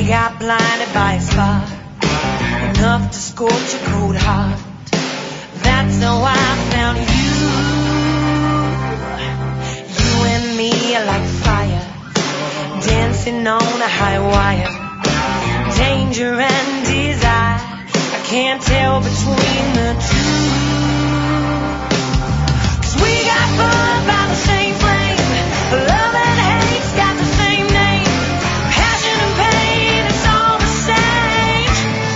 We got blinded by a spark, enough to scorch a cold heart. That's how I found you. You and me are like fire, dancing on a high wire. Danger and desire, I can't tell between the two. 'Cause we got burned by the same flame. Love and hate's got the same name. Passion and pain, it's all the same.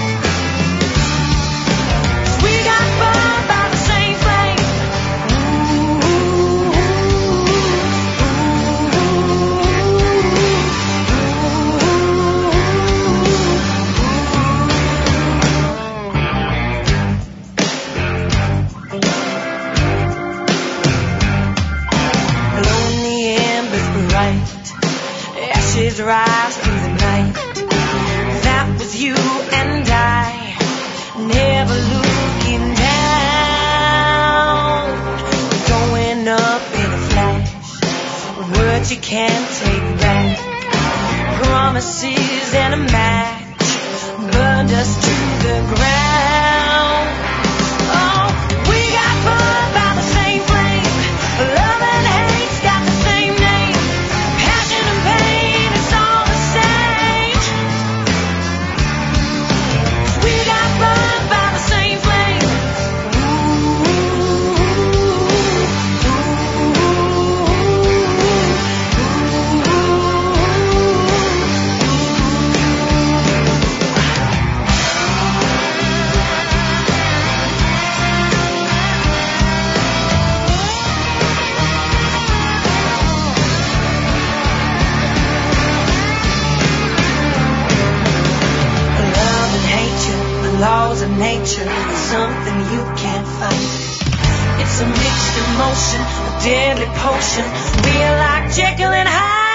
'Cause we got burned by the same flame. Ashes rise through the night. That was you and I, never looking down. Going up in a flash, words you can't take back. Promises and a match burned us to the ground. Oh, we got burned by the same flame. Love and hate's got the same name. Passion and pain, it's all the same. We got burned by the same flame. Laws of nature, something you can't fight. It's a mixed emotion, a deadly potion. We're like Jekyll and Hyde.